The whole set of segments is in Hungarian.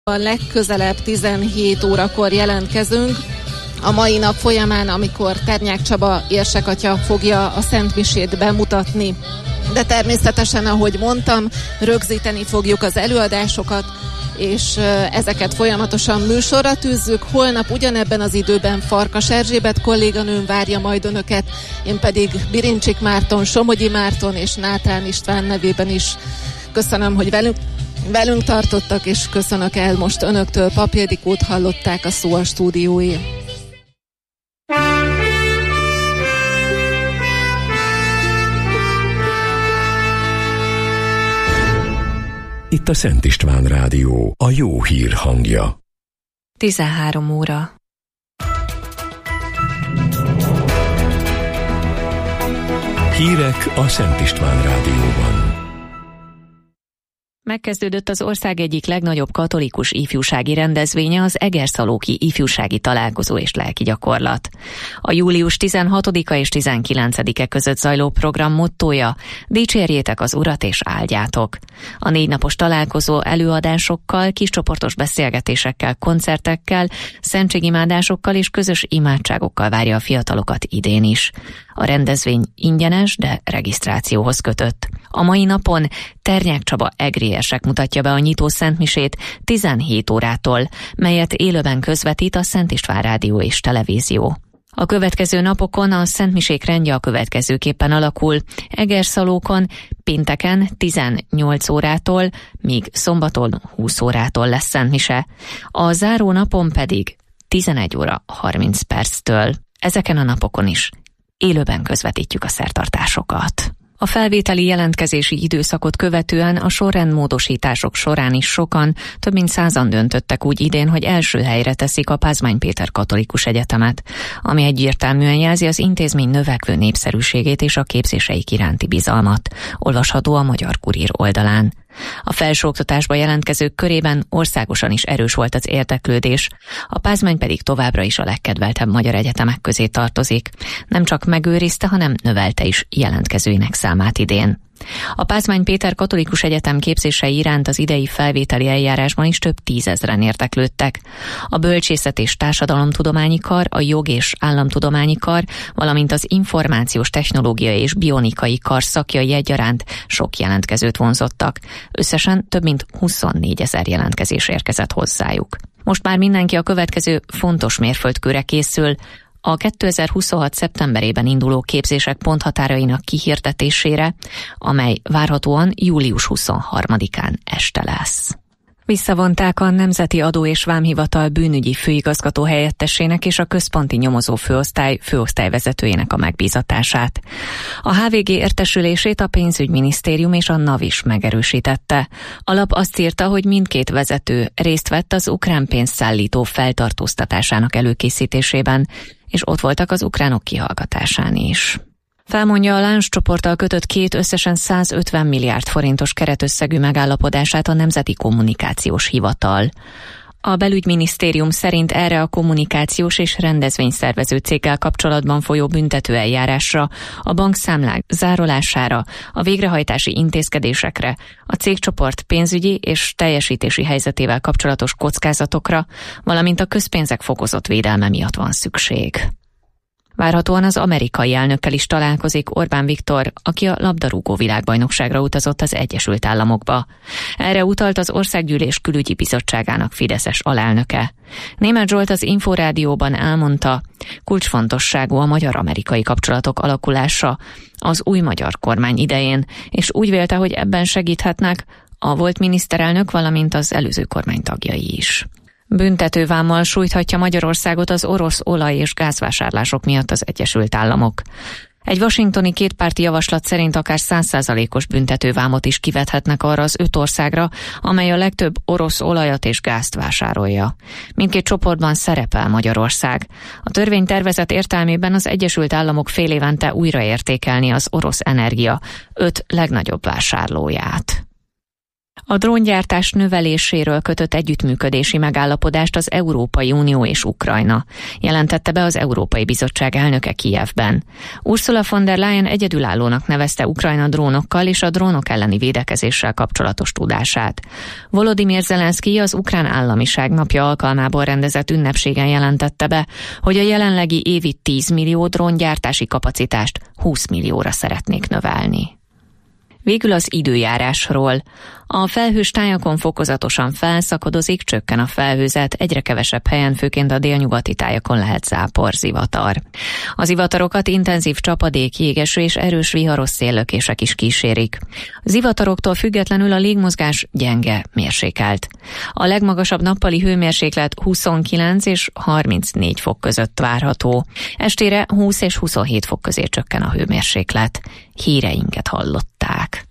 A legközelebb 17 órakor jelentkezünk. A mai nap folyamán, amikor Ternyák Csaba érsekatya fogja a szentmisét bemutatni. De természetesen, ahogy mondtam, rögzíteni fogjuk az előadásokat, és ezeket folyamatosan műsorra tűzzük. Holnap ugyanebben az időben Farkas Erzsébet kolléganőm várja majd önöket, én pedig Birincsik Márton, Somogyi Márton és Nátrán István nevében is köszönöm, hogy velünk tartottak, és köszönök el most önöktől. Papp Ildikót hallották, a szó a stúdióé. Itt a Szent István Rádió, a jó hír hangja. 13 óra. Hírek a Szent István Rádióban. Megkezdődött az ország egyik legnagyobb katolikus ifjúsági rendezvénye, az Egerszalóki Ifjúsági Találkozó és Lelki Gyakorlat. A július 16-a és 19-e között zajló program mottója: dicsérjétek az Urat és áldjátok. A 4 napos találkozó előadásokkal, kiscsoportos beszélgetésekkel, koncertekkel, szentségimádásokkal és közös imádságokkal várja a fiatalokat idén is. A rendezvény ingyenes, de regisztrációhoz kötött. A mai napon Ternyák Csaba egri érsek mutatja be a nyitó szentmisét 17 órától, melyet élőben közvetít a Szent István Rádió és Televízió. A következő napokon a szentmisék rendje a következőképpen alakul: Egerszalókon pénteken 18 órától, míg szombaton 20 órától lesz szentmise. A záró napon pedig 11 óra 30 perctől. Ezeken a napokon is élőben közvetítjük a szertartásokat. A felvételi jelentkezési időszakot követően a sorrendmódosítások során is sokan, több mint 100-an döntöttek úgy idén, hogy első helyre teszik a Pázmány Péter Katolikus Egyetemet, ami egyértelműen jelzi az intézmény növekvő népszerűségét és a képzéseik iránti bizalmat. Olvasható a Magyar Kurír oldalán. A felsőoktatásba jelentkezők körében országosan is erős volt az érdeklődés, a Pázmány pedig továbbra is a legkedveltebb magyar egyetemek közé tartozik. Nem csak megőrizte, hanem növelte is jelentkezőinek számát idén. A Pázmány Péter Katolikus Egyetem képzései iránt az idei felvételi eljárásban is több 10 000-en érdeklődtek. A Bölcsészet és Társadalomtudományi Kar, a Jog és Államtudományi Kar, valamint az Információs Technológiai és Bionikai Kar szakjai egyaránt sok jelentkezőt vonzottak. Összesen több mint 24 000 jelentkezés érkezett hozzájuk. Most már mindenki a következő fontos mérföldkőre készül: a 2026. szeptemberében induló képzések ponthatárainak kihirdetésére, amely várhatóan július 23-án este lesz. Visszavonták a Nemzeti Adó és Vámhivatal bűnügyi főigazgató helyettesének és a központi nyomozó főosztályvezetőjének a megbízatását. A HVG értesülését a Pénzügyminisztérium és a NAV is megerősítette. A lap azt írta, hogy mindkét vezető részt vett az ukrán pénzszállító feltartóztatásának előkészítésében, és ott voltak az ukránok kihallgatásán is. Felmondja a Lánchíd csoporttal kötött 2 összesen 150 milliárd forintos keretösszegű megállapodását a Nemzeti Kommunikációs Hivatal. A belügyminisztérium szerint erre a kommunikációs és rendezvényszervező céggel kapcsolatban folyó büntetőeljárásra, a bankszámlák zárolására, a végrehajtási intézkedésekre, a cégcsoport pénzügyi és teljesítési helyzetével kapcsolatos kockázatokra, valamint a közpénzek fokozott védelme miatt van szükség. Várhatóan az amerikai elnökkel is találkozik Orbán Viktor, aki a labdarúgó világbajnokságra utazott az Egyesült Államokba. Erre utalt az Országgyűlés Külügyi Bizottságának fideszes alelnöke. Németh Zsolt az Inforádióban elmondta, kulcsfontosságú a magyar-amerikai kapcsolatok alakulása az új magyar kormány idején, és úgy vélte, hogy ebben segíthetnek a volt miniszterelnök, valamint az előző kormány tagjai is. Büntetővámmal sújthatja Magyarországot az orosz olaj- és gázvásárlások miatt az Egyesült Államok. Egy washingtoni kétpárti javaslat szerint akár 100%-os büntetővámot is kivethetnek arra az 5 országra, amely a legtöbb orosz olajat és gázt vásárolja. Mindkét csoportban szerepel Magyarország. A törvénytervezet értelmében az Egyesült Államok fél évente újraértékelni az orosz energia 5 legnagyobb vásárlóját. A dróngyártás növeléséről kötött együttműködési megállapodást az Európai Unió és Ukrajna jelentette be az Európai Bizottság elnöke Kijevben. Ursula von der Leyen egyedülállónak nevezte Ukrajna drónokkal és a drónok elleni védekezéssel kapcsolatos tudását. Volodymyr Zelenszky az Ukrán Államiság napja alkalmából rendezett ünnepségen jelentette be, hogy a jelenlegi évi 10 millió dróngyártási kapacitást 20 millióra szeretnék növelni. Végül az időjárásról. A felhős tájakon fokozatosan felszakadozik, csökken a felhőzet, egyre kevesebb helyen, főként a délnyugati tájakon lehet zápor, zivatar. Az zivatarokat intenzív csapadék, jégeső és erős viharos széllökések is kísérik. Zivataroktól függetlenül a légmozgás gyenge, mérsékelt. A legmagasabb nappali hőmérséklet 29 és 34 fok között várható. Estére 20 és 27 fok közé csökken a hőmérséklet. Híreinket hallották.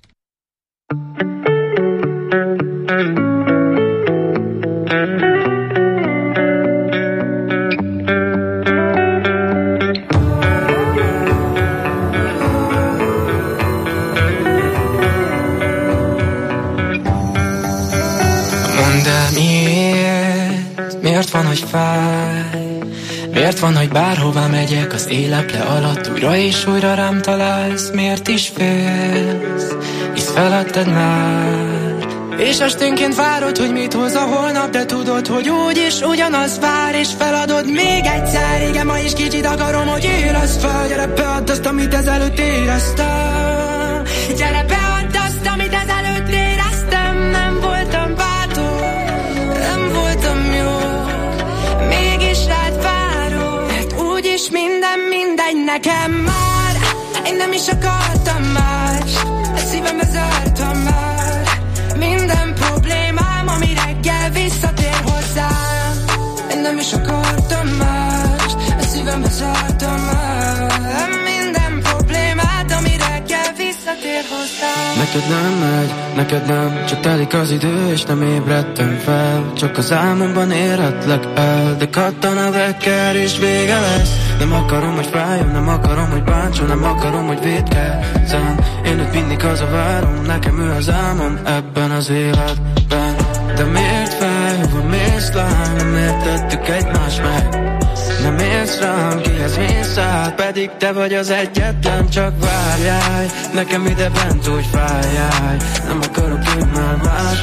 Miért van, hogy fáj? Miért van, hogy bárhová megyek, az éleple alatt újra és újra rám találsz? Miért is félsz? Hisz feladtad már. És esténként várod, hogy mit hoz a holnap, de tudod, hogy úgyis ugyanaz vár, és feladod még egyszer. Igen, ma is kicsit akarom, hogy érezd fel. Gyere, beadd azt, amit ezelőtt éreztem. Gyere, beadd azt, amit ezelőtt éreztem. Nem voltam bátor, nem voltam jó, mégis rád várok, mert úgyis minden mindegy nekem már. Én nem is akartam más, a szívembe zártam már minden problémám, ami reggel visszatér hozzám. Én nem is akartam más, a szívembe zártam már minden problémát, ami reggel visszatér hozzám. Neked nem megy, neked nem, csak telik az idő, és nem ébredtem fel. Csak az álmomban érhetlek el, de kattan a vekker, és vége lesz. Nem akarom, hogy fájjon, nem akarom, hogy bántson, nem akarom, hogy védkezzen. Én őt mindig hazavárom, nekem ő az álmom ebben az életben. De miért fáj, hova mész lány, nem értettük egymást meg. Nem érsz rám, kihez mész át, pedig te vagy az egyetlen, csak várjál. Nekem ide bent úgy fájjál, nem akarok én már más.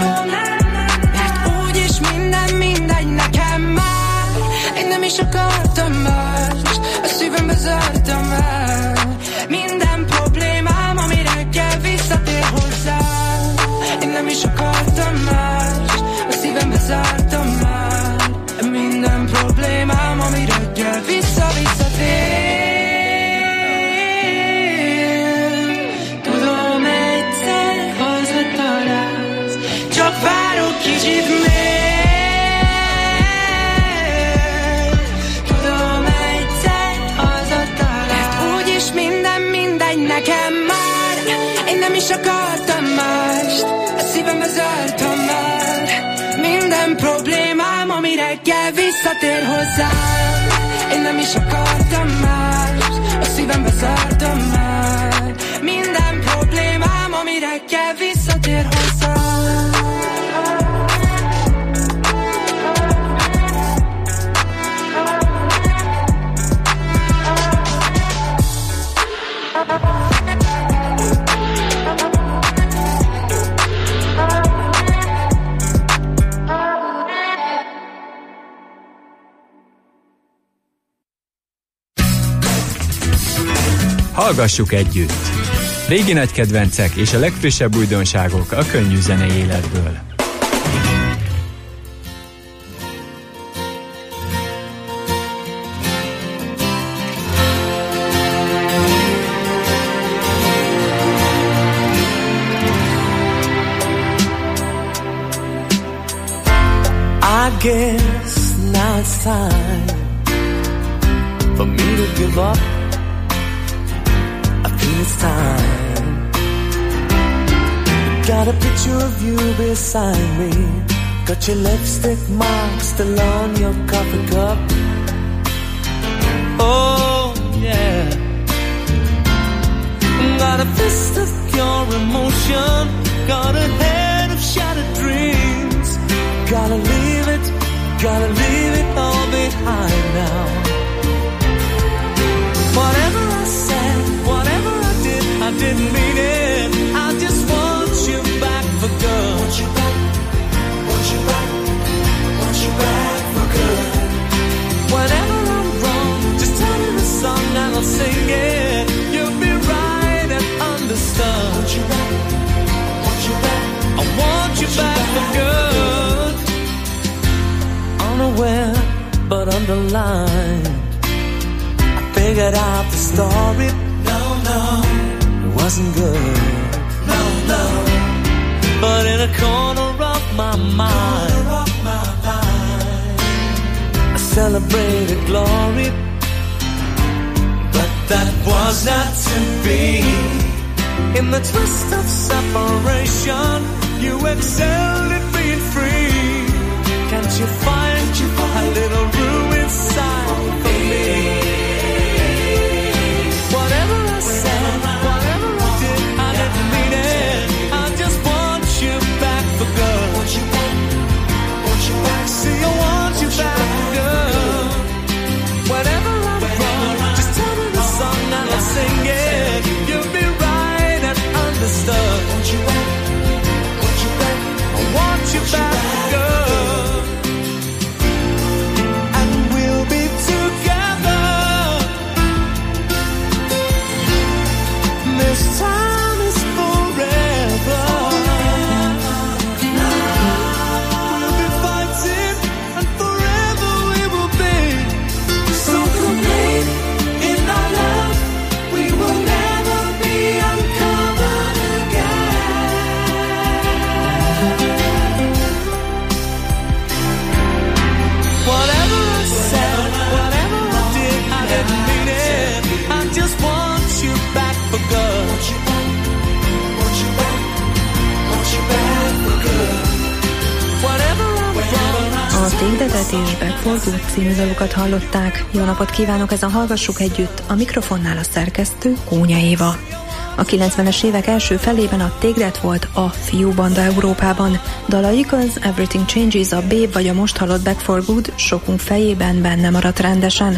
Mert úgyis minden mindegy nekem már. Én nem is akartam más, a szívembe zártam el minden problémám, ami reggel visszatér hozzám. Én nem is akartam más, a szívembe zártam már minden problémám, ami reggel visszatér. Tudom, egyszer hazatalálsz, csak várok kicsit még. Tudom, egyszer hazatalálsz, mert úgyis minden mindegy nekem már. Én nem is akartam mást, a szívembe zártam már minden problémám, ami reggel visszatér hozzám. Én nem is akartam mást, a szívembe zártam már minden problémám, ami reggel visszatér hozzám. Hallgassuk együtt! Régi nagy kedvencek és a legfrissebb újdonságok a könnyű zenei életből. I guess now it's time for me to give up. It's time. Got a picture of you beside me. Got your lipstick mark still on your coffee cup. Oh yeah. Got a fist of pure emotion. Got a head Gotta leave it all behind now. Whatever I said, whatever I did, I didn't mean it. I just want you back for good. Want you back, want you back, want you back for good. Whenever I'm wrong, just tell me the song and I'll sing it. You'll be right and understood. Want you back, want you back, I want you back for good. Unaware but underlined, I figured out the story. No, it wasn't good. No, but in a corner of my mind, I celebrated glory. But that was not to be. In the twist of separation, you excelled at being free. Can't you find a little room inside for me? Whatever I said, whatever I did, I didn't mean it. I just want you back for good. Want you back, want you back. See, I want you back for good. Whenever I'm wrong, just tell me the song and I'll sing it. You'll be right and understood. Want you back, want you back. I want you back for good. This time is forever. We'll be fighting and forever we will be. So complete in our love, we will never be uncovered again. Whatever I said, whatever I did, I didn't mean it. I just want you back for good. A Take That és Back for Good című dalokat hallották. Jó napot kívánok, ezen hallgassuk együtt, a mikrofonnál a szerkesztő Kónya Éva. A 90-es évek első felében a Take That volt a fiúbanda Európában. Dalaik az Everything Changes, a Babe vagy a most hallott Back for Good sokunk fejében benne maradt rendesen.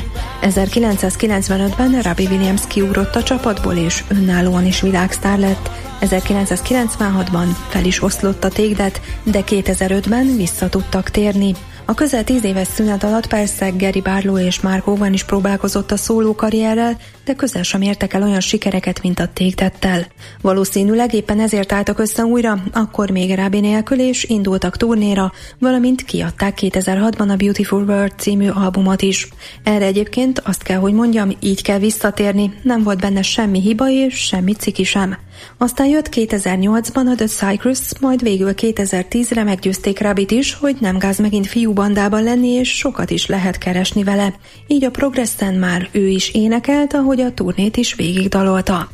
1995-ben Robbie Williams kiugrott a csapatból és önállóan is világsztár lett. 1996-ban fel is oszlott a Take That, de 2005-ben vissza tudtak térni. A közel 10 éves szünet alatt persze Gary Barlow és Mark Owen is próbálkozott a szóló karrierrel, de közel sem értek el olyan sikereket, mint a Take That-tel. Valószínűleg éppen ezért álltak össze újra, akkor még Robbie nélkül, és indultak turnéra, valamint kiadták 2006-ban a Beautiful World című albumot is. Erre egyébként azt kell, hogy mondjam, így kell visszatérni, nem volt benne semmi hiba és semmi ciki sem. Aztán jött 2008-ban a The Cycles, majd végül 2010-re meggyőzték Robbie-t is, hogy nem gáz megint fiúbandában lenni, és sokat is lehet keresni vele. Így a Progressen már ő is énekelt, ahogy a turnét is végigdalolta.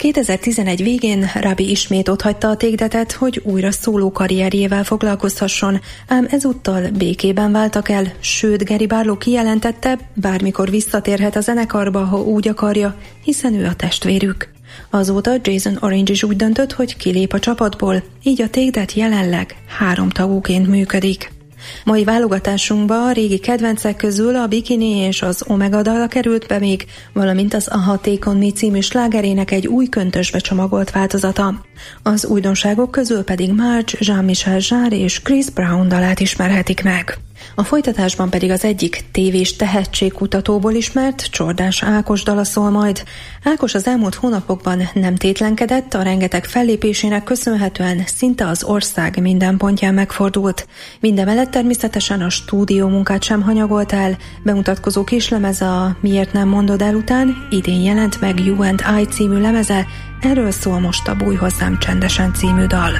2011 végén Robbie ismét otthagyta a Take That-et, hogy újra szóló karrierjével foglalkozhasson, ám ezúttal békében váltak el, sőt Gary Barlow kijelentette, bármikor visszatérhet a zenekarba, ha úgy akarja, hiszen ő a testvérük. Azóta Jason Orange is úgy döntött, hogy kilép a csapatból, így a Take That jelenleg 3 tagúként működik. Mai válogatásunkba a régi kedvencek közül a Bikini és az Omega dala került be még, valamint az Aha Take On Me című slágerének egy új köntösbe csomagolt változata. Az újdonságok közül pedig Marge, Jean-Michel Jarre és Chris Brown dalát ismerhetik meg. A folytatásban pedig az egyik tévés tehetségkutatóból ismert Csordás Ákos dala szól majd. Ákos az elmúlt hónapokban nem tétlenkedett, a rengeteg fellépésének köszönhetően szinte az ország minden pontján megfordult. Mindemellett természetesen a stúdió munkát sem hanyagolt el, bemutatkozó kislemeze a Miért nem mondod el után idén jelent meg You and I című lemeze, erről szól most a Bújj hozzám csendesen című dal.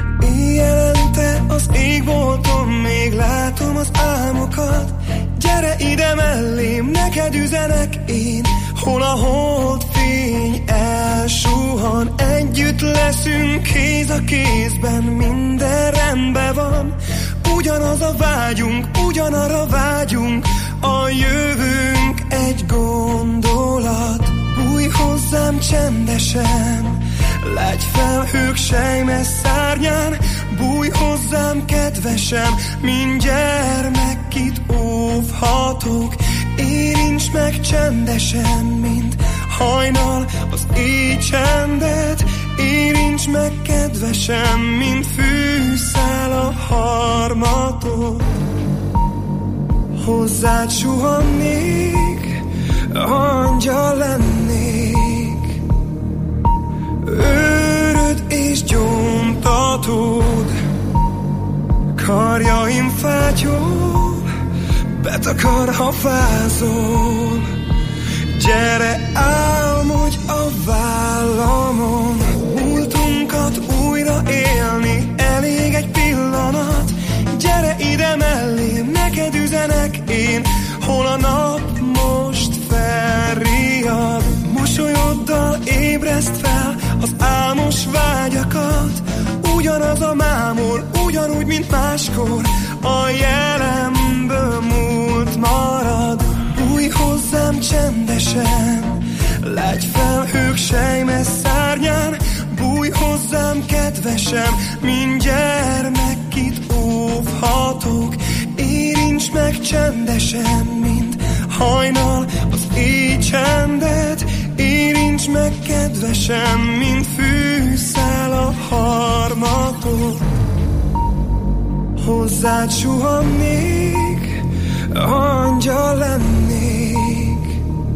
Jelente az égbolton, még látom az álmokat. Gyere ide mellém, neked üzenek én, hol a holdfény elsuhan. Együtt leszünk kéz a kézben, minden rendben van. Ugyanaz a vágyunk, ugyanarra vágyunk, a jövőnk egy gondolat. Bújj hozzám csendesen, lágy felhők sejmes szárnyán, bújj hozzám, kedvesem, mint gyermekit óvhatok. Érints meg csendesen, mint hajnal az éj csendet. Érints meg, kedvesem, mint fűszál a harmatot. Hozzád suhannék, angyal lennék, őröd és gyóntatód. Karjaim fátyol, betakar, ha fázol. Gyere, álmodj a vállamon, múltunkat újra élni, elég egy pillanat. Gyere ide mellém, neked üzenek én, hol a nap most felriad. Mosolyoddal ébreszt fel az álmos vágyakat. Ugyanaz a mámor, ugyanúgy, mint máskor, a jelenből múlt marad. Bújj hozzám csendesen, lágy felhők sejmes szárnyán. Bújj hozzám, kedvesem, mint gyermekit óvhatok. Érints meg csendesen, mint hajnal az éj csendet. Érints meg, kedvesem, mint fűszál a harmatot. Hozzád suhannék, angyal lennék,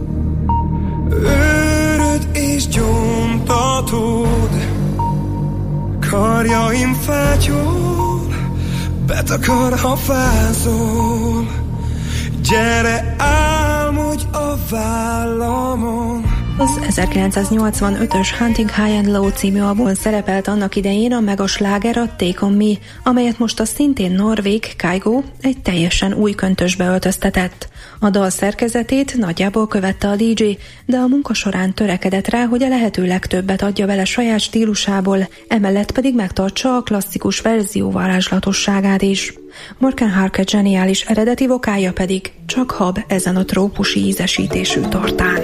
őröd és gyóntatód. Karjaim fátyol, betakar, ha fázol. Gyere, álmodj a vállamon. Az 1985-ös Hunting High and Low című albumon szerepelt annak idején a megasláger a Take On Me, amelyet most a szintén norvég Kygo egy teljesen új köntösbe öltöztetett. A dal szerkezetét nagyjából követte a DJ, de a munka során törekedett rá, hogy a lehető legtöbbet adja bele saját stílusából, emellett pedig megtartsa a klasszikus verzió varázslatosságát is. Morgan Harke zseniális eredeti vokálja pedig csak hab ezen a trópusi ízesítésű tortán.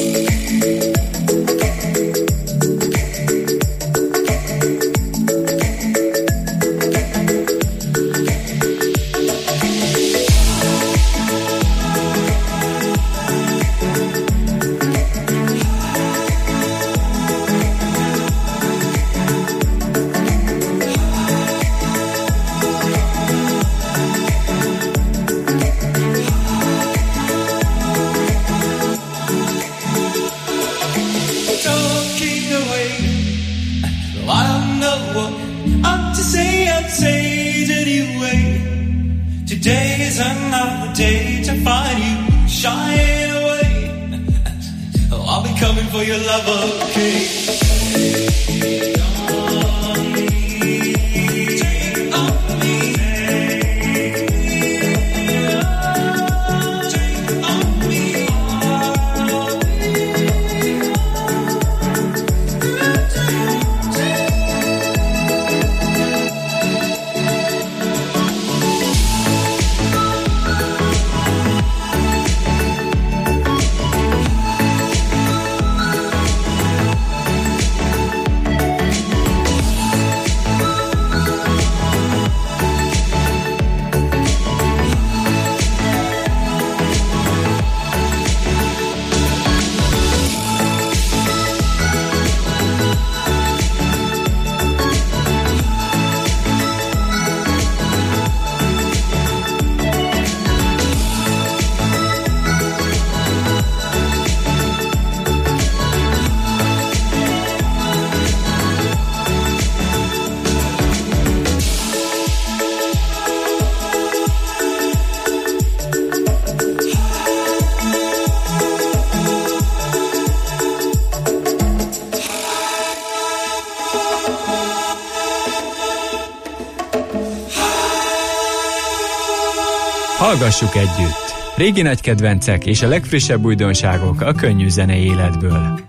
Hallgassuk együtt! Régi nagy kedvencek és a legfrissebb újdonságok a könnyű zenei életből.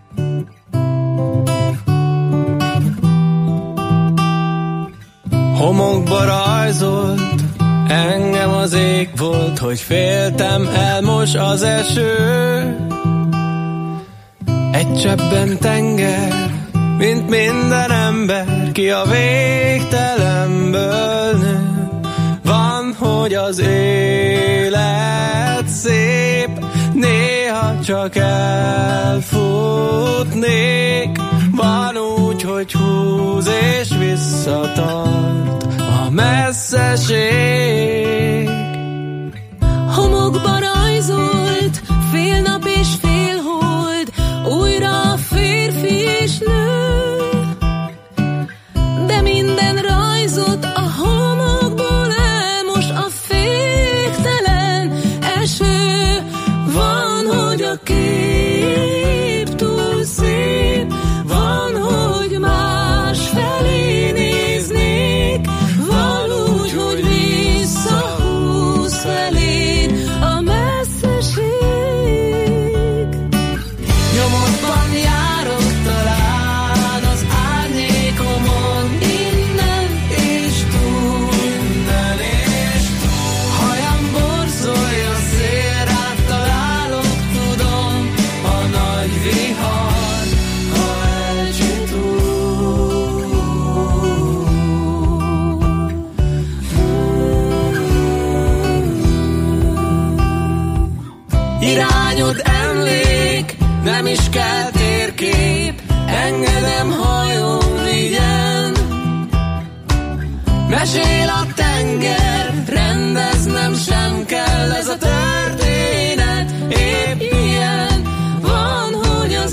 Homokba rajzolt, engem az ég volt, hogy féltem, elmos az eső. Egy cseppben tenger, mint minden ember, ki a végtelenbe szívemből nő. Van, hogy az élet szép, néha csak elfutnék. Van úgy, hogy húz és visszatart a messzeség. Homokba rajzolt, fél nap és fél hold, újra a férfi és nő. De minden rajzot a homokból elmos a féktelen eső. Van, hogy a kép túl szép, van, hogy más felé néznék, van úgy, hogy visszahúz feléd a messzeség. Nyomodban járok talán az árnyékomon, innen és túl, innen és túl. Hajam borzolja szél, rád találok, tudom, a nagy vihar, ha elcsitul. Irányod emlék, nem is kell térkép, engedem hajón vigyen. Mesél a tenger, rendeznem sem kell, ez a történet épp ilyen. Van, hogy az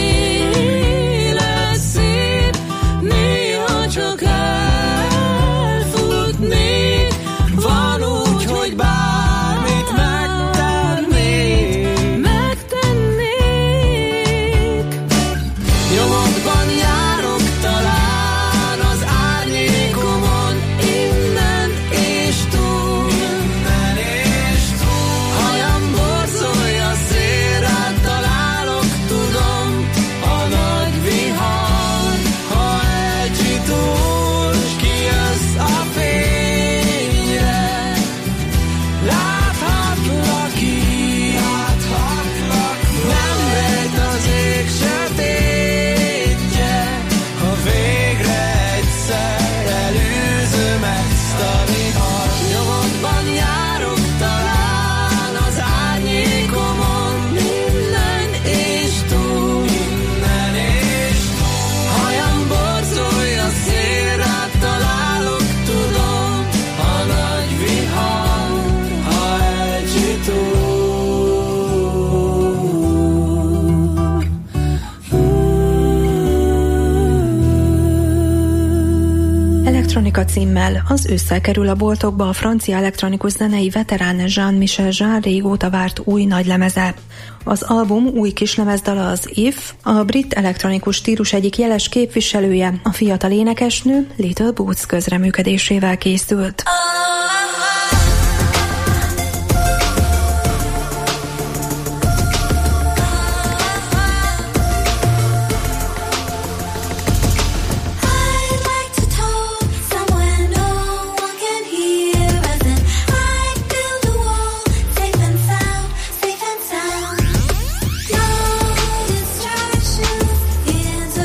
élet szép, néha csak elfutnék. Van úgy, hogy bármit megtennék. Nyomokban járok talán az árnyékomon, innen és túl, innen és túl. Hajam borzolja szél, rád találok, tudom, a nagy vihar, ha elcsitul, s kijössz a fényre. Láthatlak így, nem rejt az ég sötétje, ha végre egyszer elűzöm ezt a vihart. Nyomodban járok talán az árnyékomon, innen és túl, innen és túl. Hajam borzolja szél, rád találok, tudom, a nagy vihar, ha elcsitul. Elektronika címmel az ősszel kerül a boltokba a francia elektronikus zenei veterán Jean-Michel Jarre régóta várt új nagylemeze. Az album új kislemezdala az If, a brit elektronikus stílus egyik jeles képviselője, a fiatal énekesnő Little Boots közreműködésével készült.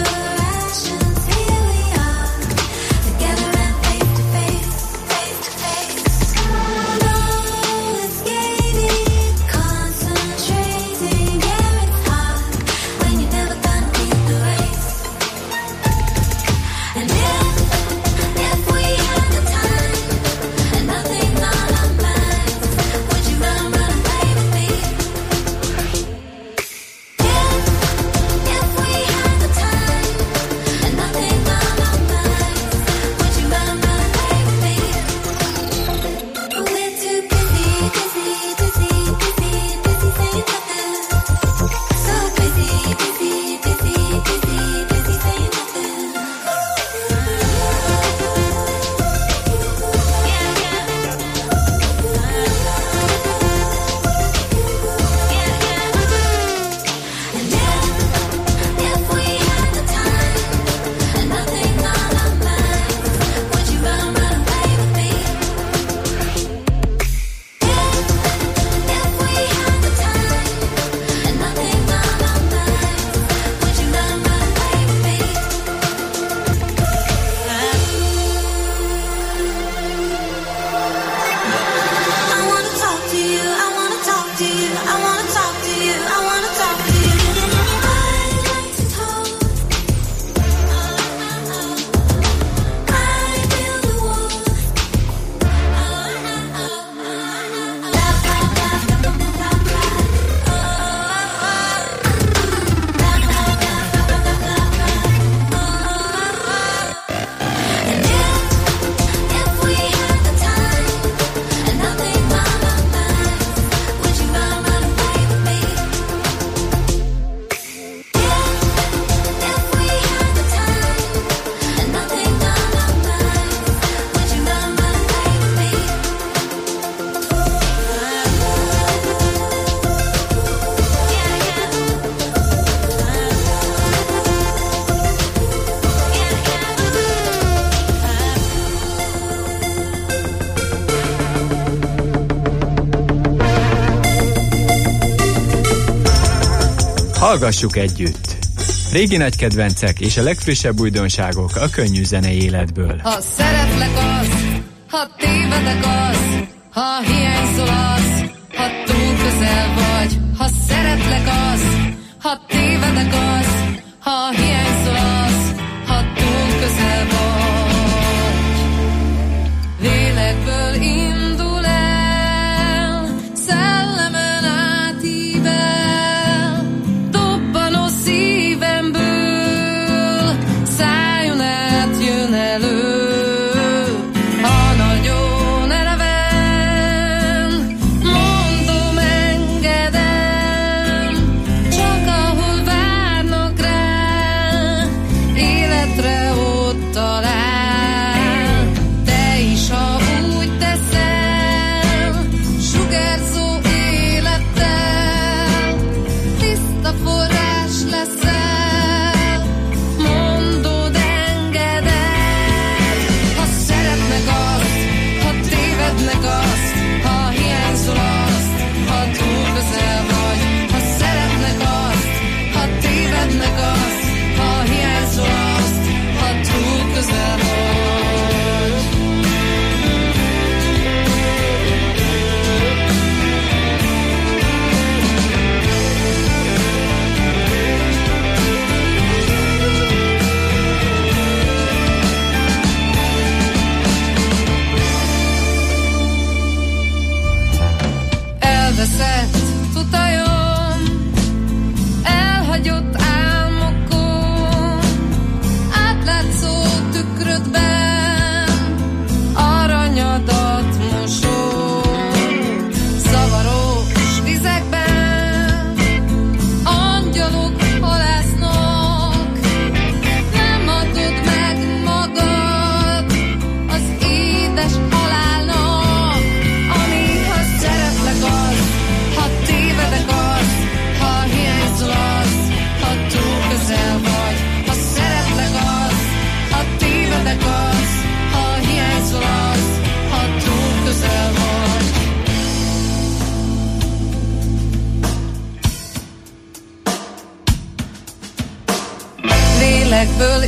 Together and face to face, face to face. Hallgassuk együtt! Régi nagy kedvencek és a legfrissebb újdonságok a könnyű zenei életből. Ha szeretlek az, ha tévedek az, ha hiányzol az, ha túl közel vagy. Ha szeretlek az, ha tévedek az, ha hiányzol az, ha túl közel vagy. Lélekből indul el, szellemen átível, dobbanó szívemből, szájon át jön elő. Ha nagyon eleven, mondom, engedem, csak ahol várnak rá, életre ott talál. Te is, ha úgy teszel, sugárzó élettel, tiszta forrás leszel, mondod, engeded. Ha szeretnek azt, ha tévednek azt, ha hiányzol azt, ha túl közel vagy. Ha szeretnek azt, ha tévednek azt, ha hiányzol azt, ha túl közel vagy. Elveszett utajom, elhagyott álmokon, átlátszó tükrödben aranyadat mosom. Zavaros vizekben angyalok halásznak, nem adod meg magad az édes halálnak. Ami, ha szeretlek az, ha tévedek az, ha hiányzol az, ha túl közel vagy. Ha szeretlek az, ha tévedek az, ha hiányzol az, ha túl közel vagy. Lélekből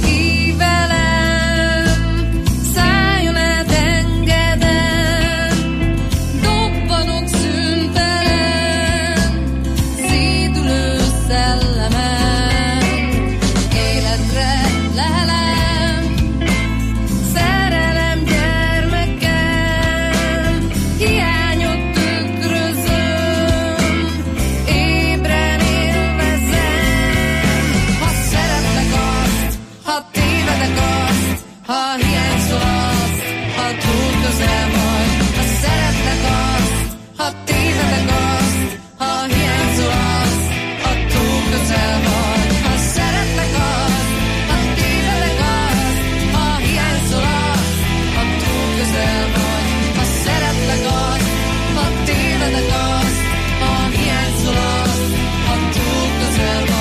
ívelem, szájon át engedem, dobbanok szüntelen, szédülő szellemen, életre lelem, szerelem gyermekem, hiányot tükrözöm, ébren élvezem. Ha szeretlek azt, ha tévedek azt, ha hiányzol azt, ha túl közel vagy. Ha szeretlek azt, ha tévedek azt, ha hiányzol azt, ha túl közel vagy. Ha szeretlek azt, ha tévedek azt, ha hiányzol azt, ha túl közel vagy. Ha szeretlek azt, ha tévedek azt, ha hiányzol azt, ha túl közel vagy.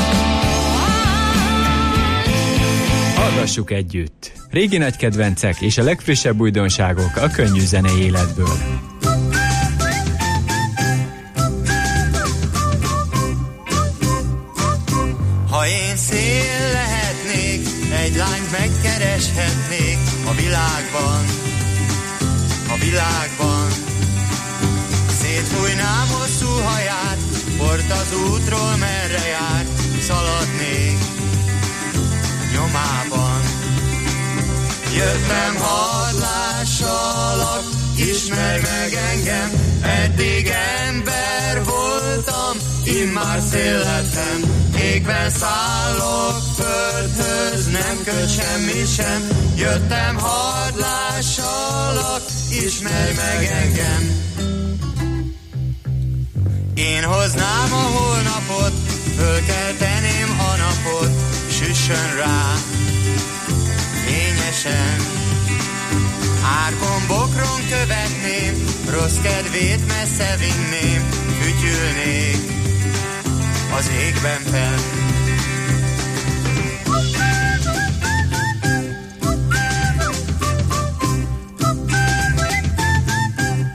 Hallgassuk együtt! Régi nagy kedvencek és a legfrissebb újdonságok a könnyű zenei életből. Ha én szél lehetnék, egy lányt megkereshetnék a világban, a világban. Szétfújnám hosszú haját, port az útról merre járt, szaladnék nyomában. Jöttem, hadd lássalak, ismerj meg engem, eddig ember voltam, immár szél lettem. Égben szállok földhöz, nem köt semmi sem. Jöttem, hadd lássalak, ismerj meg engem. Én hoznám a holnapot, fölkelteném a napot, süssön rá fényesen. Árkon, bokron követném, rossz kedvét messze vinném, fütyülnék az égben fenn.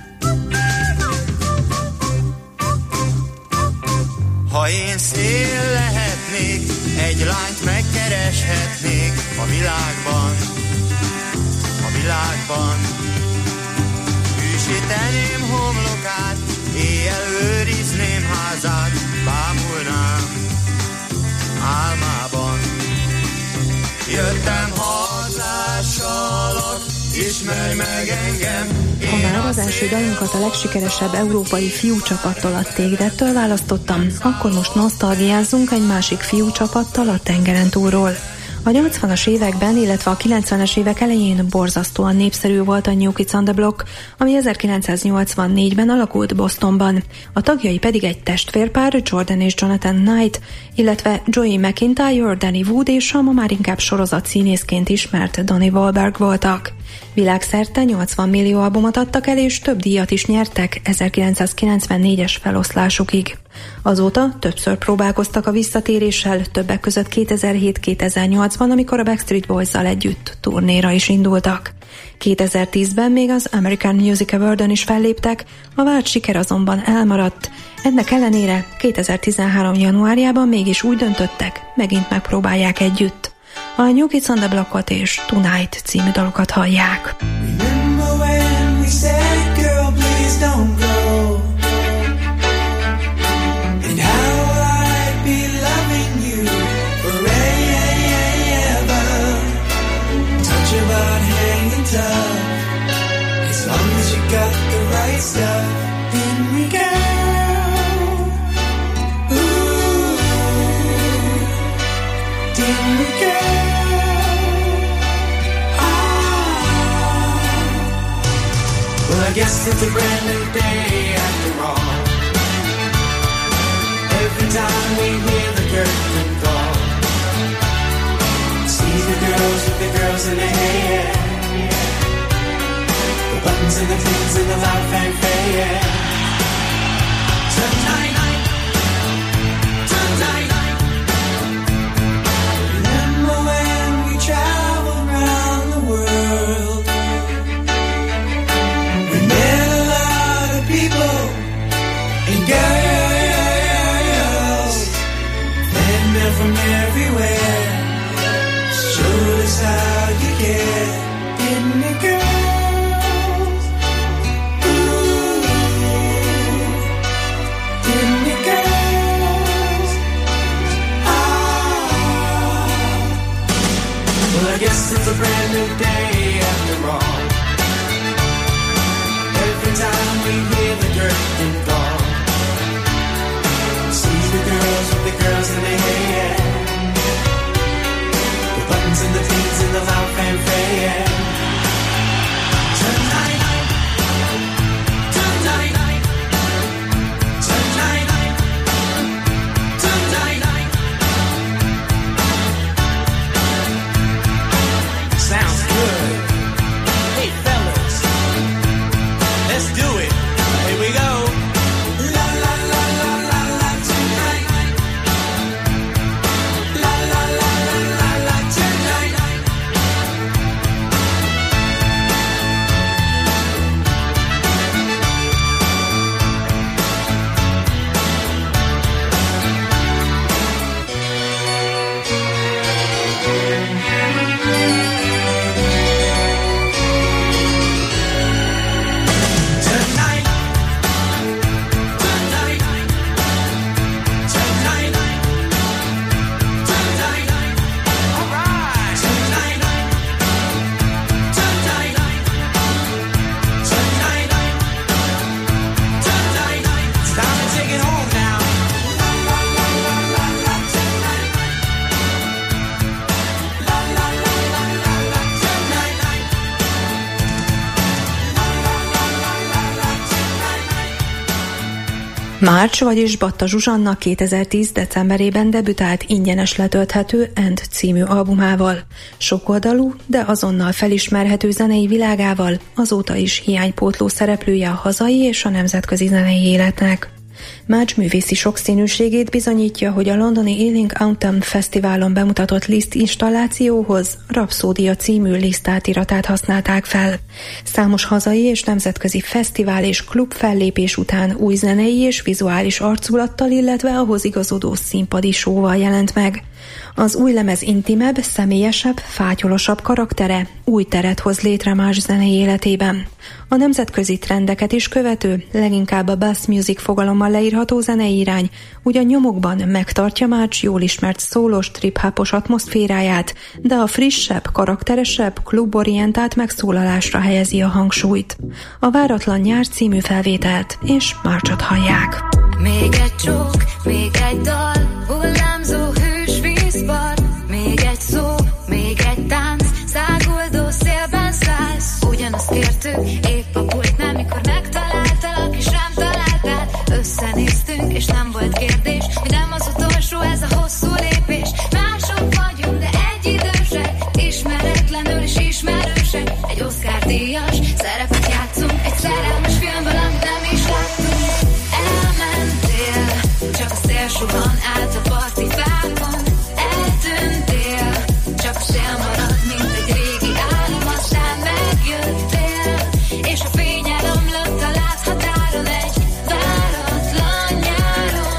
Ha én szél voltanék, egy lányt megkereshetnék a világban, a világban. Hűsíteném homlokát, éjjel őrizném házát, bámulnám álmában. Jöttem hazásalak, ismerj meg engem. Ha már az első dalunkat a legsikeresebb európai fiúcsapattól, a Take That-től választottam, akkor most nosztalgiázzunk egy másik fiúcsapattal, a Tengeren túlról. A 80-as években, illetve a 90-es évek elején borzasztóan népszerű volt a New Kids on the Block, ami 1984-ben alakult Bostonban. A tagjai pedig egy testvérpár, Jordan és Jonathan Knight, illetve Joey McIntyre, Danny Wood és a ma már inkább sorozat színészként ismert Donnie Wahlberg voltak. Világszerte 80 millió albumot adtak el, és több díjat is nyertek 1994-es feloszlásukig. Azóta többször próbálkoztak a visszatéréssel, többek között 2007-2008-ban, amikor a Backstreet Boys-zal együtt turnéra is indultak. 2010-ben még az American Music Award-on is felléptek, a várt siker azonban elmaradt. Ennek ellenére 2013. januárjában mégis úgy döntöttek, megint megpróbálják együtt. A New Kids on the Blockot és Tonight című dalokat hallják. Remember when we said, girl, please don't go, and how I'd be loving you forever. Touch about hanging tough, as long as you got the right stuff. In we go. Ooh, in we go. Well, I guess it's a brand new day after all. Every time we hear the curtain call, see the girls with the girls in their hair, the buttons and the things and the loud fanfare. Tonight, tonight, remember when we traveled around the world? People and girls, and men from everywhere showed us how you care, didn't it, girls? Ooh, didn't it, girls? Ah, well, I guess it's a brand new day after all. Every time we hear the curtain call, see the girls with the girls in their hair, the buttons and the teens and the loud fanfare. Tonight, tonight, tonight, tonight. Sounds good. Hey, fellas, let's do it. Here we go. La la la la la la tonight. La la la la la la tonight. March, vagyis Batta Zsuzsanna 2010. decemberében debütált ingyenes letölthető End című albumával. Sokoldalú, de azonnal felismerhető zenei világával azóta is hiánypótló szereplője a hazai és a nemzetközi zenei életnek. Marge művészi sokszínűségét bizonyítja, hogy a londoni Ealing Autumn Fesztiválon bemutatott Liszt installációhoz Rapszódia című Liszt átiratát használták fel. Számos hazai és nemzetközi fesztivál és klub fellépés után új zenei és vizuális arculattal, illetve ahhoz igazodó színpadi showval jelent meg. Az új lemez intimebb, személyesebb, fátyolosabb karaktere új teret hoz létre Marge zenei életében. A nemzetközi trendeket is követő, leginkább a bass music fogalommal leírható zenei irány ugyan nyomokban megtartja Marge jól ismert szólós, trip-hopos atmoszféráját, de a frissebb, karakteresebb, kluborientált megszólalásra helyezi a hangsúlyt. A Váratlan nyár című felvételt és Marge-ot hallják. Még egy csók, még egy dal, hullámzó hős vízpart, még egy szó, még egy tánc, száguldó szélben szállsz. Ugyanazt kértük, épp a pultnál, mikor megtaláltalak, és rám találtál. Összenéztünk, és nem volt kérdés, hogy nem az utolsó ez a hosszú lépés. Mások vagyunk, de egyidősek, ismeretlenül és ismerősek. Egy Oscar-díjas szerepet játszunk, egy szerelmes filmben, amit nem is láttunk. Elmentél, csak a szél suhan át a parti fákon. Eltűntél, csak a szél marad, mint egy régi álom. Aztán megjöttél, és a fény elomlott a láthatáron egy váratlan nyáron.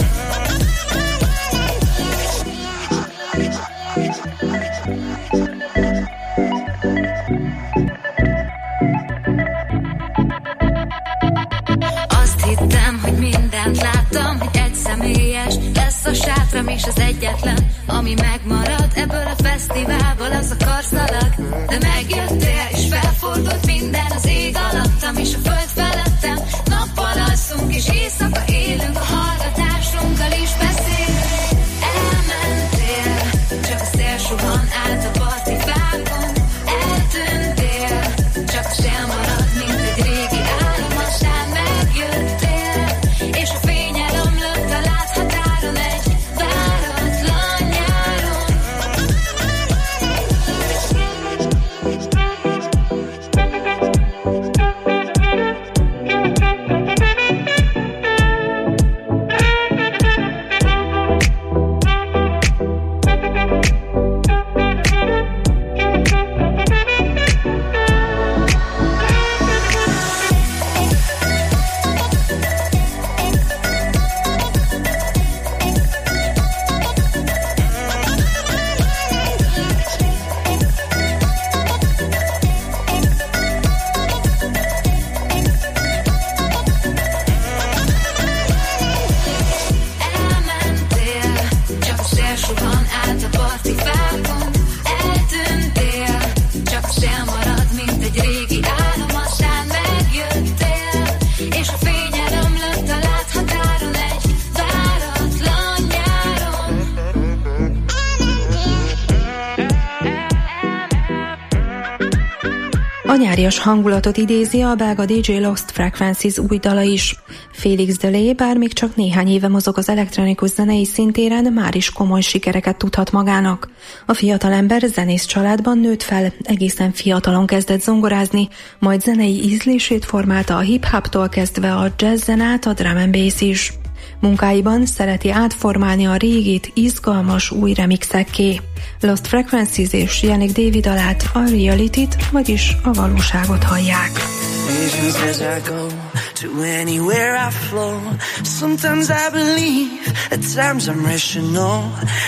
Azt hittem, hogy mindent láttam, hogy egy személyes lesz a sátram, és az egyetlen, ami megmarad ebből a fesztiválból, az a karszalag. De megjöttél, és felfordult minden az ég alattam, és a föld felettem. Nappal alszunk, és éjszaka élünk, a hallgatásunkkal is beszélünk. Elmentél, csak a szél suhan át a parti fákon. Eltűntél, csak a szél marad, mint egy régi álom. Aztán megjöttél, és a fény elomlott a láthatáron egy váratlan nyáron. A nyárias hangulatot idézi a belga DJ Lost Frequencies új dala is. Félix Delay, bár még csak néhány éve mozog az elektronikus zenei szintéren, már is komoly sikereket tudhat magának. A fiatalember zenész családban nőtt fel, egészen fiatalon kezdett zongorázni, majd zenei ízlését formálta a hip-hoptól kezdve a jazzen át a drum and bass is. Munkáiban szereti átformálni a régit izgalmas új remixekké. Lost Frequencies és Yannick David dalát, a reality-t, vagyis a valóságot hallják. Visions as I go to anywhere I flow. Sometimes I believe, at times I'm rational.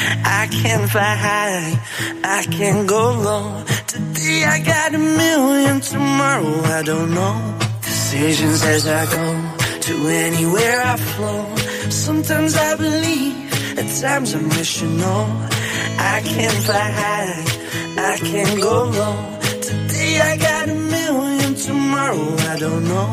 I can fly high, I can go low. Today I got a million, tomorrow I don't know. Decisions as I go to anywhere I flow. Sometimes I believe, at times I'm rational. I can fly high, I can go low. Today I got a million, tomorrow I don't know.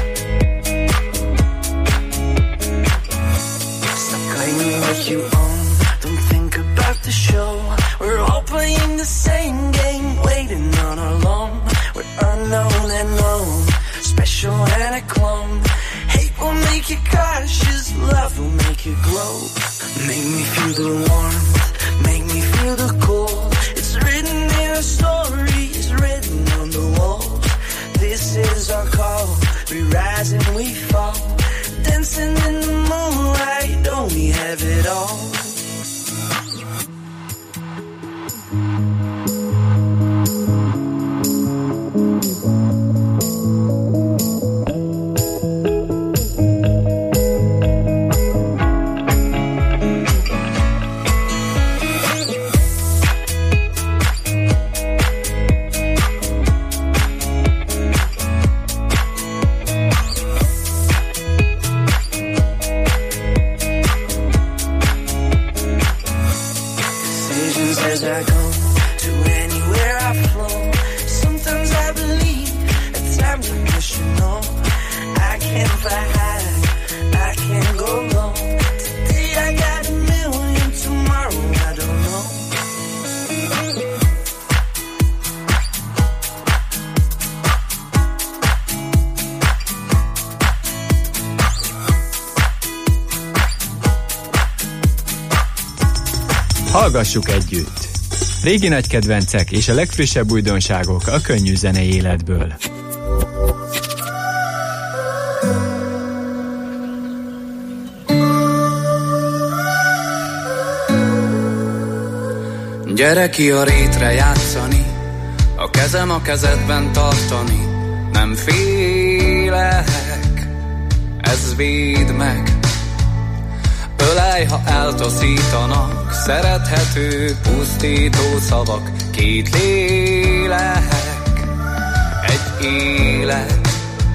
You own. the show. We're all playing the same game, waiting on our loan. We're unknown and known, special and a clone. Hate will make you cautious, love will make you glow. Make me feel the warmth, make me feel the cold. It's written in our stories, written on the walls. This is our call, we rise and we fall. Dancing in the moonlight, don't we have it all? Hallgassuk együtt! Régi nagy kedvencek és a legfrissebb újdonságok a könnyű zenei életből. Gyere ki a rétre játszani, a kezem a kezedben tartani. Nem félek, ez véd meg. Ölelj, ha eltaszítanak, szerethető, pusztító szavak. Két lélek, egy élet.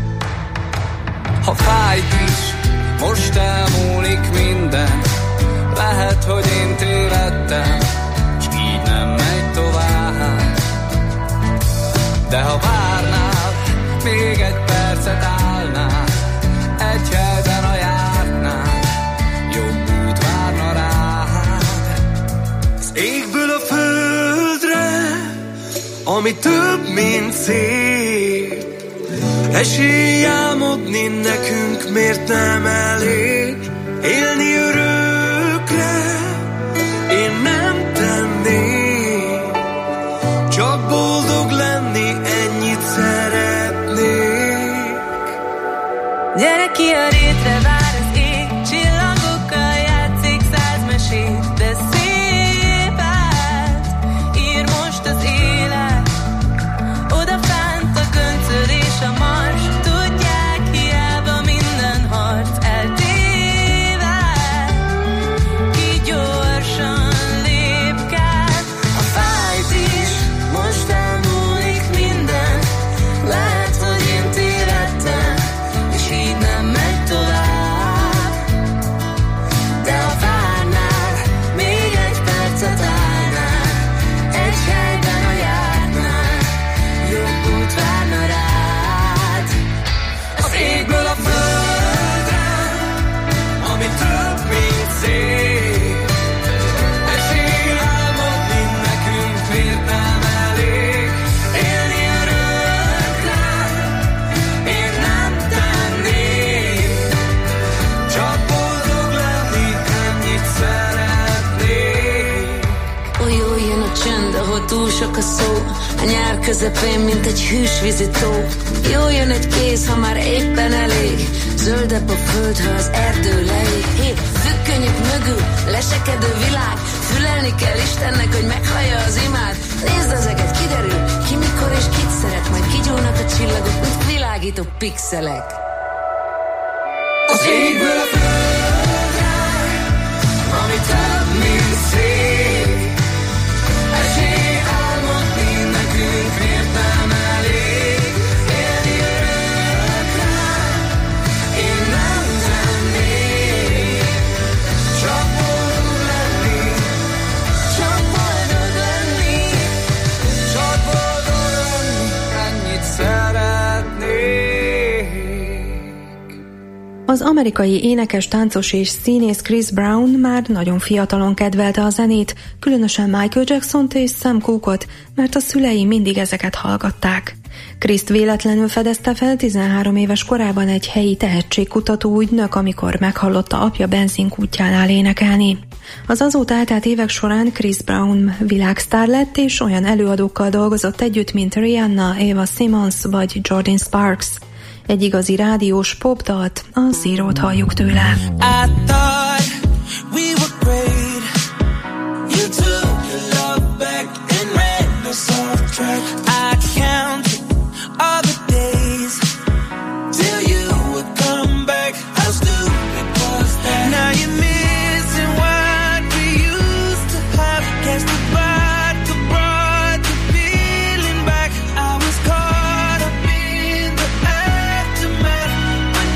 Ha fájt is, most elmúlik minden. Lehet, hogy én tévedtem, s így nem megy tovább. De ha várnál, még egy percet állnál, egy helyben a jártnál, jobb út várna rád. Az égből a földre, ami több, mint szép. Esély álmodni nekünk miért nem elég? Élni örökre én nem tennék, csak boldog lenni, ennyit szeretnék. Gyere ki a rétre, vár az ég, csillagokkal játszik száz mesét, de szépet ír most az élet. Odafánt a göncöl és a mars, tudják, hiába minden harc eltéved. Ki gyorsan lépked, a fájt is, most elmúlik minden. Lehet, hogy én tévedtem, és így nem megy tovább. De ha várnál, még egy percet állnál, egy helyben a jártnál, jobb út várna rád. Az égből a földre, ami több, mint szép. Esély álmodni nekünk miért nem elég? Élni örökre én nem tennék, csak boldog lenni, ennyit szeretnék. Olyan jön a csend, ahol túl sok a szó, a nyár közepén, mint egy hűs vízi tó. Jó jön egy kéz, ha már éppen elég, zöldebb a föld, ha az erdő leég. Hé, függönyök mögül, lesekedő világ, fülelni kell Istennek, hogy meghallja az imád. Nézd az eget, kiderül, ki mikor és kit szeret, majd kigyúlnak a csillagok, mint világító pixelek. Az égből a földre, ami több, mint szép. Esély álmodni nekünk miért nem elég? Élni örökre én nem tennék, csak boldog lenni, csak boldog lenni, csak boldog lenni, ennyit szeretnék. Az amerikai énekes, táncos és színész Chris Brown már nagyon fiatalon kedvelte a zenét, különösen Michael Jacksont és Sam Cookot, mert a szülei mindig ezeket hallgatták. Christ véletlenül fedezte fel 13 éves korában egy helyi tehetségkutató ügynök, amikor meghallotta apja benzinkútjánál énekelni. Az azóta eltelt évek során Chris Brown világsztár lett, és olyan előadókkal dolgozott együtt, mint Rihanna, Eva Simmons vagy Jordan Sparks. Egy igazi rádiós popdalt, a Zero-t halljuk tőle. I thought we were great. You took your love back and ran us off track. I counted all the days till you would come back. How stupid was that? Now you're missing what we used to have. Guess the vodka brought the feeling back. I was caught up in the aftermath. But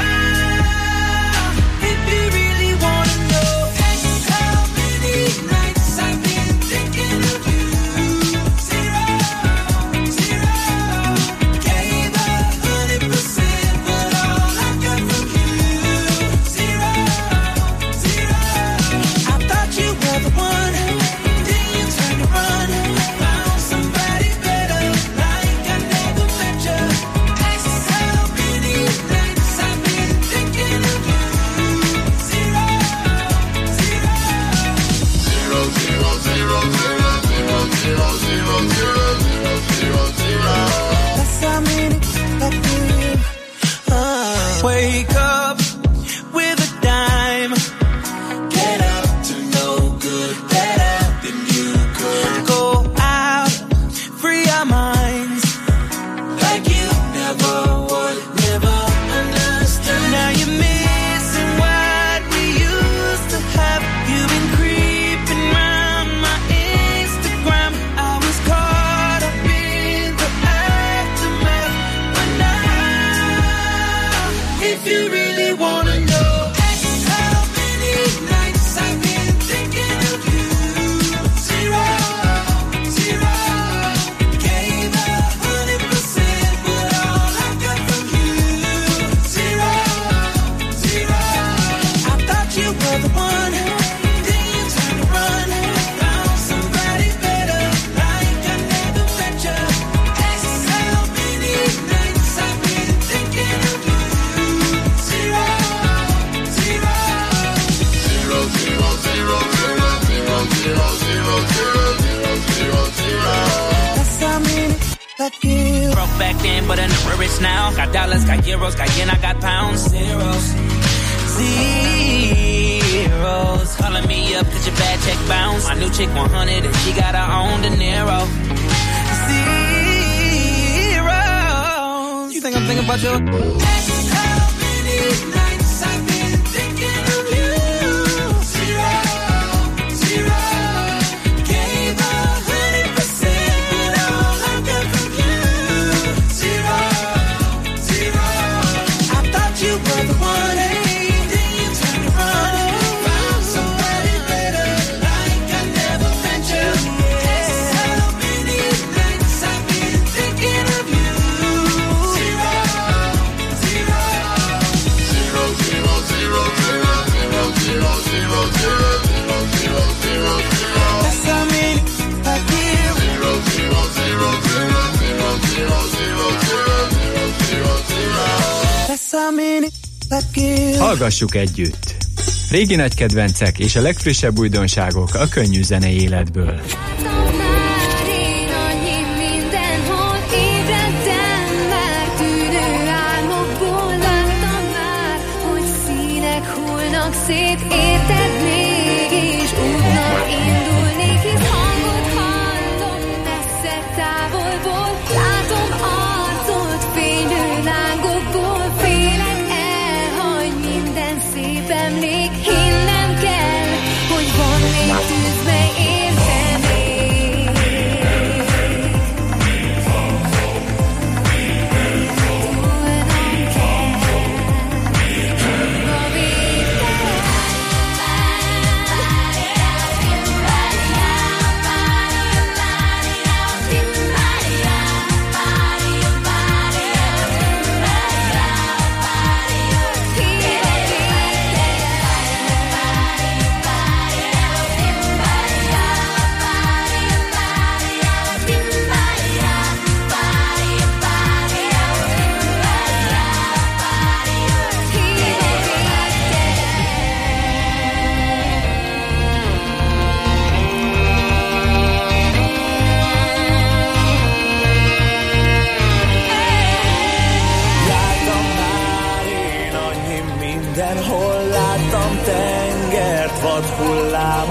now, if you really wanna know, how many nights I've been thinking of you. Zero, zero. Gave 100%, but all I got from you. Zero, zero. I thought you were the one, then you turned to run. Found somebody better, like I never met you. How many nights I've been thinking of you. Zero, zero. Zero, zero, zero, zero, zero, zero, zero, zero, zero, zero. That's how many I feel. Wake up with a dime. Get up to no good. Better than you could. Go out, free our minds. Like you never would. Never understood. Now you're missing what we used to have. You've been creeping round my Instagram. I was caught up in the aftermath. But now, if you really wanna know, how many nights I've been thinking of you. Zero, zero. Gave 100%, but all I got from you. Zero, zero. I thought you were the one, then you turned to run. Found somebody better, like I never met you. How many nights I've been thinking of you. Zero, zero. Zero, zero, zero, zero, zero, zero, zero, zero, zero, zero. That's how many I give. Broke back then, but I'm rich now. Got dollars, got euros, got yen, I got pounds. Zeros, zeros. Calling me up 'cause your bad check bounce. My new chick 100 and she got her own De Niro. Zeros. You think I'm thinking about your? How many nights I've been thinking of you. Zero, zero. Gave 100%, but all I got from you. Zero, zero. I thought you were the one, then you turned to run. Found somebody better, like I never met you. How many nights I've been thinking of you. Zero, zero. Zero, zero, zero, zero, zero, zero, zero, zero, zero, zero, zero. That's how many I give. Zero, zero, zero, zero, zero, zero, zero, zero, zero, zero. That's how many I give. Hallgassuk együtt! Régi nagy kedvencek és a legfrissebb újdonságok a könnyű zenei életből. Már én annyi mindenhol ébredtem már tűnő álmokból. Láttam már, hogy színek hullnak szét, érted mégis útnak indulnék, hisz hangot hallom messze távolból. Látom arcot fénylő lángokból, félek elhagy minden szép emlék. Hinnem kell, hogy van még tűz, mely értenék.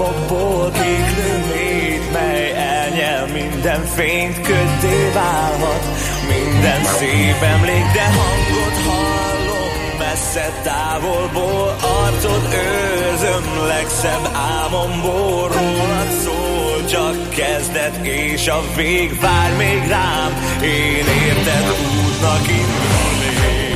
álmokból kéklő mély, mely elnyel minden fényt, köddé válhat minden szép emlék, de hangot hallom messze távolból, arcod őrzöm legszebb álmomból, rólad szól csak kezdet és a vég, várj még rám, én érted útnak indulnék.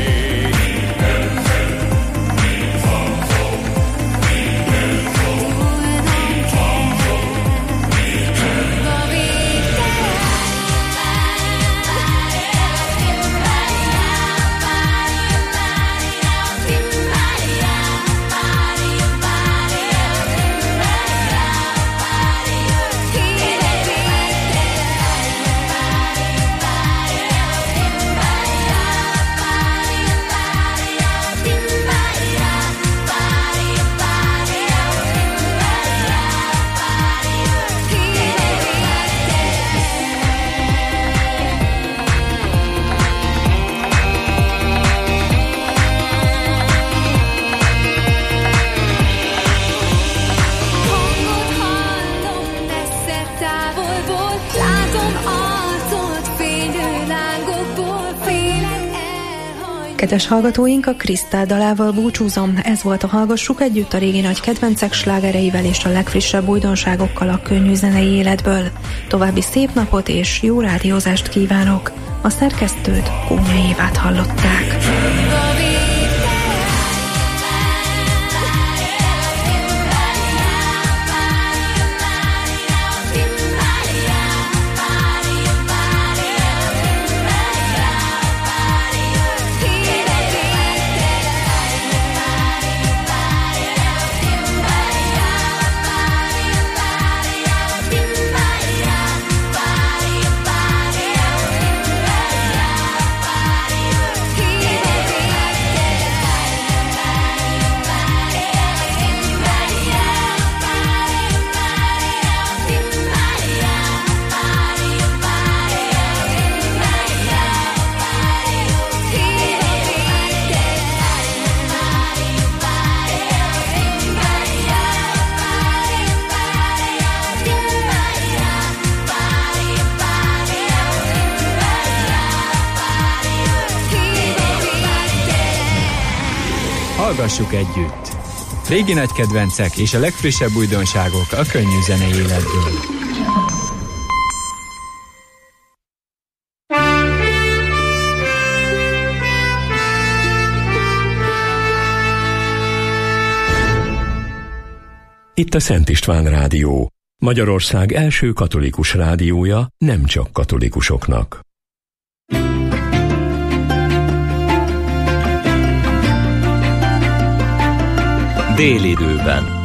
Kedves hallgatóink, a Krisztál dalával búcsúzom. Ez volt a Hallgassuk együtt, a régi nagy kedvencek slágereivel és a legfrissebb újdonságokkal a könnyű zenei életből. További szép napot és jó rádiózást kívánok. A szerkesztőt, Kónya Évát hallották. Hallgassuk együtt! Régi nagy kedvencek és a legfrissebb újdonságok a könnyű zenei életből. Itt a Szent István Rádió, Magyarország első katolikus rádiója, nem csak katolikusoknak. Délidőben.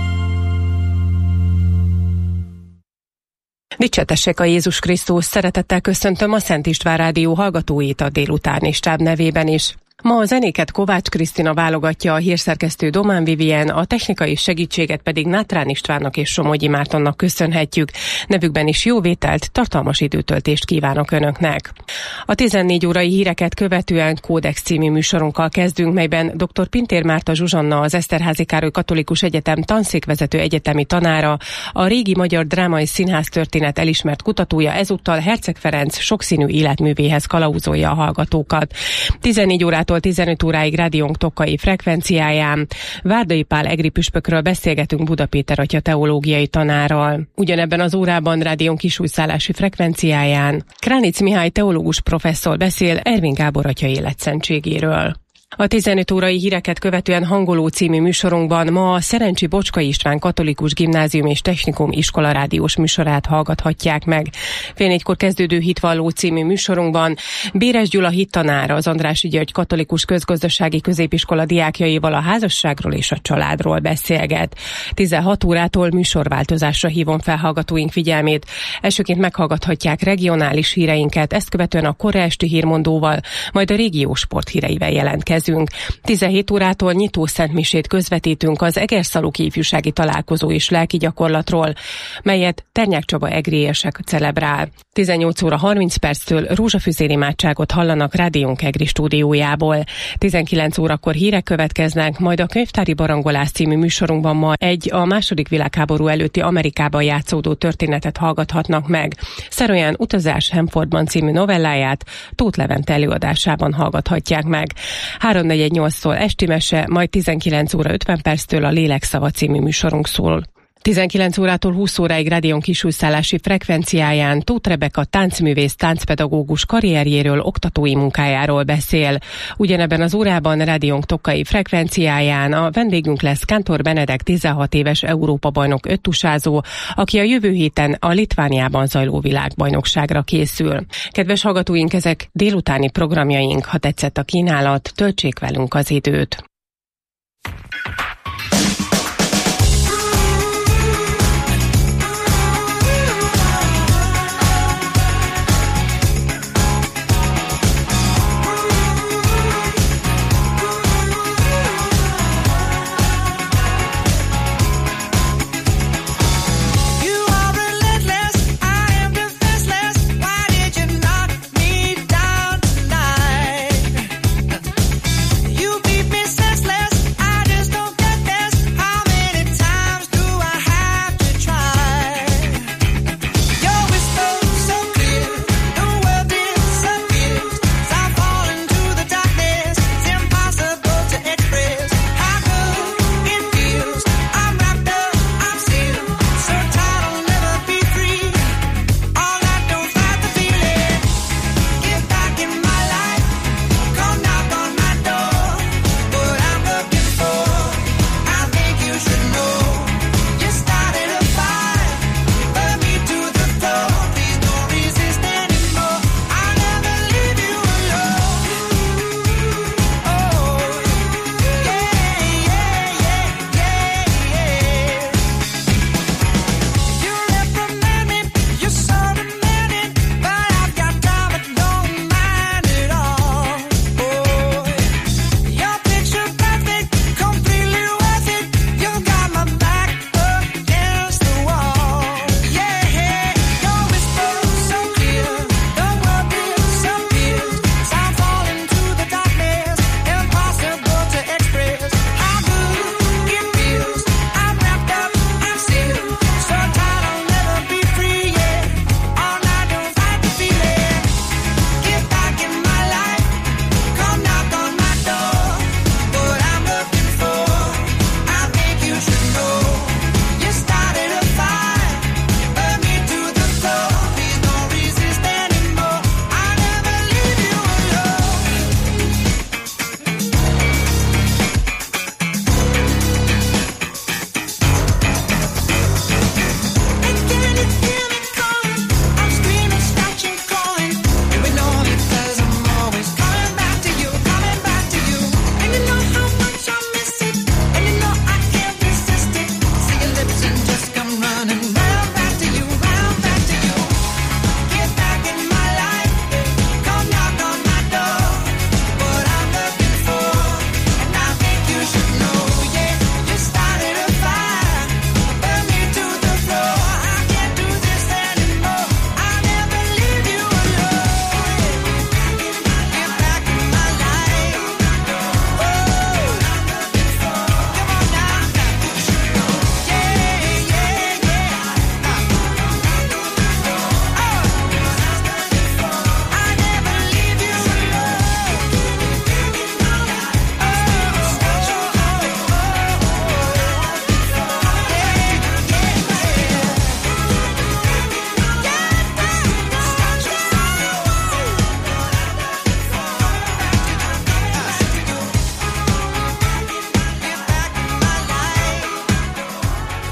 Dicséretessék a Jézus Krisztus, szeretettel köszöntöm a Szent István Rádió hallgatóit a délutáni stáb nevében is. Ma a zenéket Kovács Krisztina válogatja, a hírszerkesztő Domán Vivien, a technikai segítséget pedig Nátrán Istvánnak és Somogyi Mártonnak köszönhetjük. Nevükben is jó vételt, tartalmas időtöltést kívánok Önöknek. A 14 órai híreket követően Kódex című műsorunkkal kezdünk, melyben dr. Pintér Márta Zsuzsanna, az Eszterházy Károly Katolikus Egyetem tanszékvezető egyetemi tanára, a régi magyar drámai színház történet elismert kutatója, ezúttal Herceg Ferenc sokszínű életművéhez kalauzolja a hallgatókat. 14 órától 15 óráig rádiónk tokkai frekvenciáján Várdai Pál egri püspökről beszélgetünk Buda Péter atya teológiai tanárral. Ugyanebben az órában rádiónk kisújszállási frekvenciáján Kránic Mihály teológus professzor beszél Ervin Gábor atya életszentségéről. A 15 órai híreket követően Hangoló című műsorunkban ma a Szerencsi Bocskai István Katolikus Gimnázium és Technikum iskola rádiós műsorát hallgathatják meg. 3:30-kor kezdődő Hitvalló című műsorunkban Béres Gyula hittanár, az Andrássy György Katolikus Közgazdasági Középiskola diákjaival a házasságról és a családról beszélget. 16 órától műsorváltozásra hívom fel hallgatóink figyelmét. Elsőként meghallgathatják regionális híreinket, ezt követően a kora esti hírmondóval, majd a régió sporthíreivel jelentkezünk. jelentkezünk. 17 órától nyitó szentmisét közvetítünk az Egerszalóki ifjúsági találkozó és lelki gyakorlatról, melyet Ternyák Csaba egri érsek celebrál. 18 óra 30 perctől rózsafüzér imádságot hallanak rádiónk egri stúdiójából. 19 órakor hírek következnek, majd a Könyvtári Barangolás című műsorunkban ma egy a II. Világháború előtti Amerikában játszódó történetet hallgathatnak meg. Szerolyán Utazás Hanfordban című novelláját Tóth Levente előadásában hallgathatják meg. 3-4-8-tól esti mese, majd 19 óra 50 perctől a Lélekszava című műsorunk szól. 19 órától 20 óráig rádión kisújszállási frekvenciáján Tóth Rebeka táncművész, táncpedagógus karrierjéről, oktatói munkájáról beszél. Ugyanebben az órában rádiónk tokkai frekvenciáján a vendégünk lesz Kántor Benedek, 16 éves Európa-bajnok öttusázó, aki a jövő héten a Litvániában zajló világbajnokságra készül. Kedves hallgatóink, ezek délutáni programjaink, ha tetszett a kínálat, töltsék velünk az időt.